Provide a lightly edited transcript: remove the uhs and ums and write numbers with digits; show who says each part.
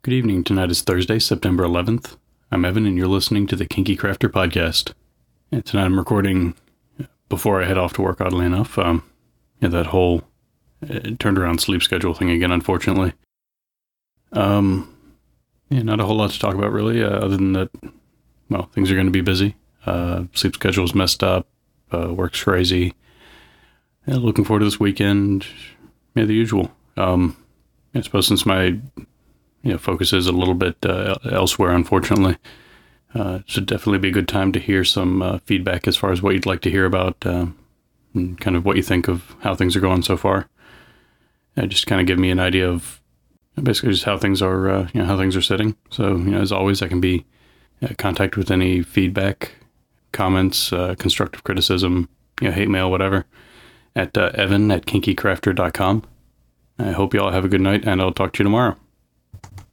Speaker 1: Good evening. Tonight is Thursday, September 11th. I'm Evan, and you're listening to the Kinky Crafter podcast. And tonight I'm recording before I head off to work, oddly enough. That whole turned around sleep schedule thing again, unfortunately. Not a whole lot to talk about, really, other than that, well, things are going to be busy. Sleep schedule's messed up. Work's crazy. Looking forward to this weekend. The usual. I suppose since my focus is a little bit elsewhere, unfortunately. It should definitely be a good time to hear some feedback as far as what you'd like to hear about and kind of what you think of how things are going so far. Just kind of give me an idea of basically just how things are, how things are sitting. So, as always, I can be in contact with any feedback, comments, constructive criticism, hate mail, whatever, at evan@kinkycrafter.com. I hope you all have a good night, and I'll talk to you tomorrow.